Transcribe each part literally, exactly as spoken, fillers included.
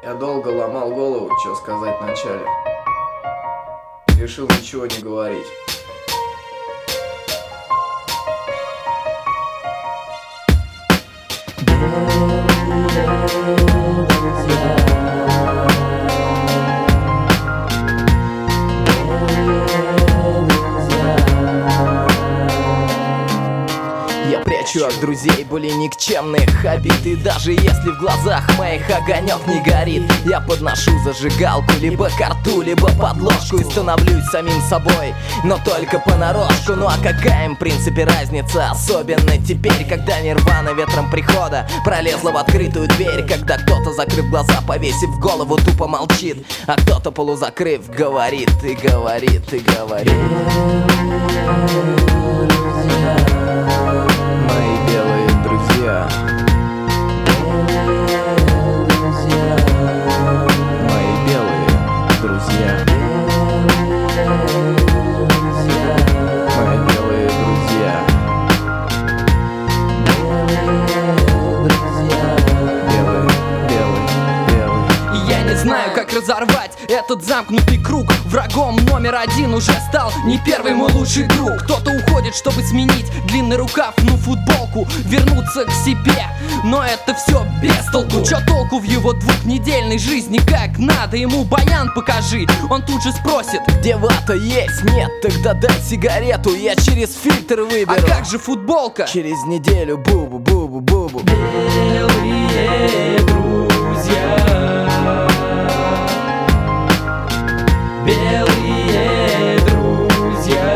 Я долго ломал голову, что сказать вначале. Решил ничего не говорить. Я прячу от друзей более никчемных обид, и даже если в глазах моих огонек не горит, я подношу зажигалку либо к рту, либо под ложку и становлюсь самим собой, но только понарошку. Ну а какая им в принципе разница, особенно теперь, когда нирвана ветром прихода пролезла в открытую дверь, когда кто-то, закрыв глаза, повесив голову, тупо молчит, а кто-то, полузакрыв, говорит и говорит и говорит. Мои белые друзья, мои белые друзья, мои белые друзья, белый, белый, белый. И я не знаю, как разорвать этот замкнутый круг. Врагом номер один уже стал не первый мой лучший друг. Кто-то уходит, чтобы сменить длинный рукав, ну футболку, вернуться к себе, но это все без толку. Чё толку в его двухнедельной жизни, как надо ему баян покажи. Он тут же спросит: где вата есть? Нет, тогда дай сигарету, я через фильтр выберу. а как же футболка? Через неделю бубу-бубу-бубу. Белые друзья, белые друзья.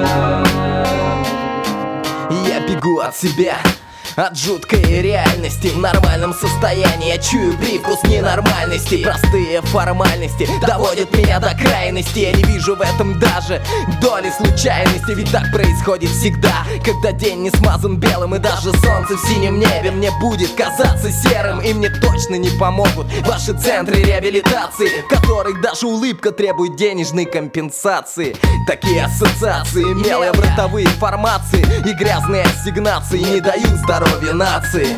Я бегу от себя, от жуткой реальности. В нормальном состоянии я чую привкус ненормальности. Простые формальности доводят меня до крайности. Я не вижу в этом даже доли случайности. Ведь так происходит всегда, когда день не смазан белым, и даже солнце в синем небе мне будет казаться серым. И мне точно не помогут ваши центры реабилитации, в которых даже улыбка требует денежной компенсации. Такие ассоциации, мелые бортовые формации и грязные ассигнации не дают здоровья нации.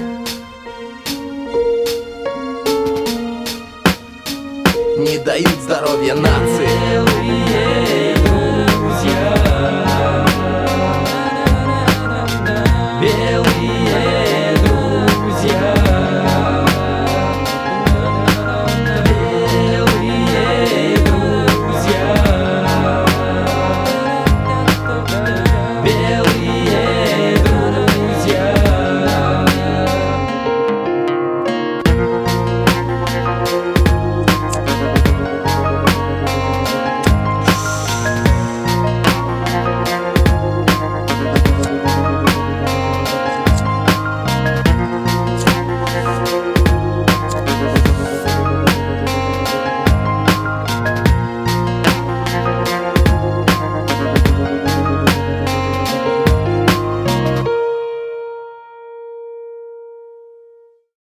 Не дают здоровья нации.